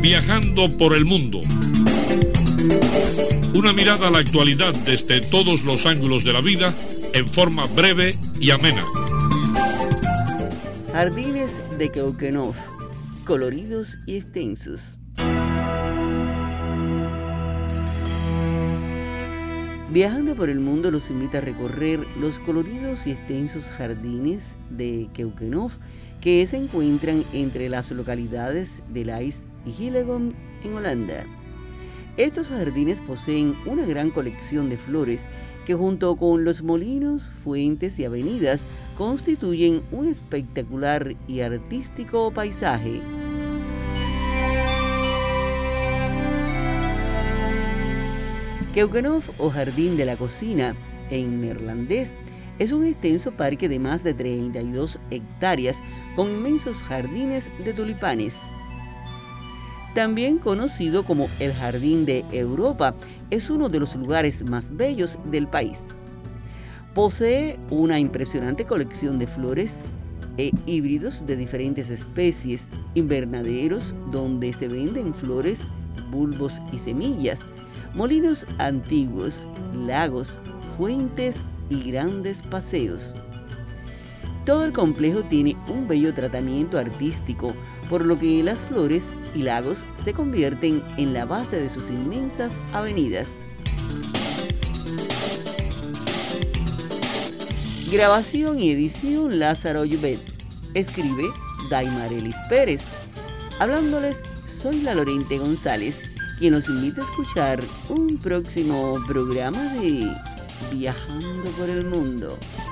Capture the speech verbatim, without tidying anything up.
Viajando por el mundo. Una mirada a la actualidad desde todos los ángulos de la vida en forma breve y amena. Jardines de Keukenhof, coloridos y extensos. Viajando por el mundo los invita a recorrer los coloridos y extensos jardines de Keukenhof que se encuentran entre las localidades de Leiden y Hillegom en Holanda. Estos jardines poseen una gran colección de flores que junto con los molinos, fuentes y avenidas constituyen un espectacular y artístico paisaje. Keukenhof o Jardín de la Cocina en neerlandés es un extenso parque de más de treinta y dos hectáreas con inmensos jardines de tulipanes. También conocido como el Jardín de Europa, es uno de los lugares más bellos del país. Posee una impresionante colección de flores e híbridos de diferentes especies, invernaderos donde se venden flores, bulbos y semillas, molinos antiguos, lagos, fuentes y grandes paseos. Todo el complejo tiene un bello tratamiento artístico, por lo que las flores y lagos se convierten en la base de sus inmensas avenidas. Grabación y edición Lázaro Llobet. Escribe Daimarelis Pérez. Hablándoles, soy la Lorente González, quien nos invita a escuchar un próximo programa de Viajando por el Mundo.